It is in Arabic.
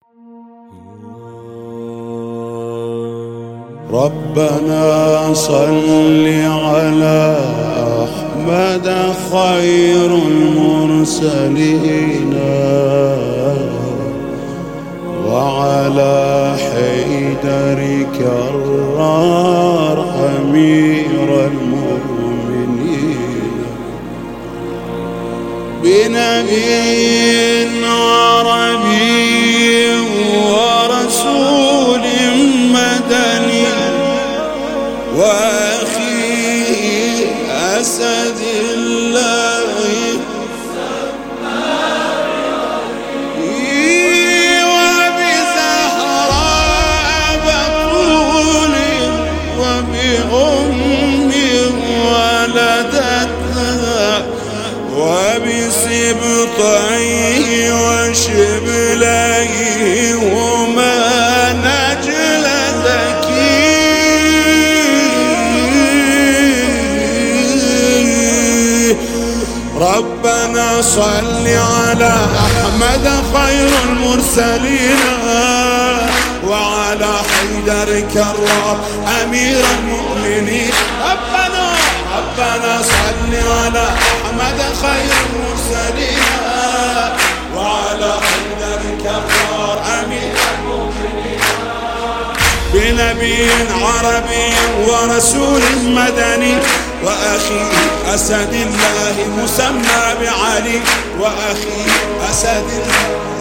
ربنا صل على أحمد خير المرسلين وعلى حيدر كرار أمير المؤمنين بنبي عربي ورسول مدني وأخيه أسد الله وبزهراء بطول وبأم ولدتها وبسبطيه وشبليه هما نجل ذكي ربنا صل على أحمد خير المرسلين وعلى حيدر كرار أمير المؤمنين ربنا صل على أحمد خير المرسلين وعلى حيدر كرار أمير المؤمنين بنبي عربي ورسول مدني وأخي أسد الله مسمى بعلي وأخي أسد الله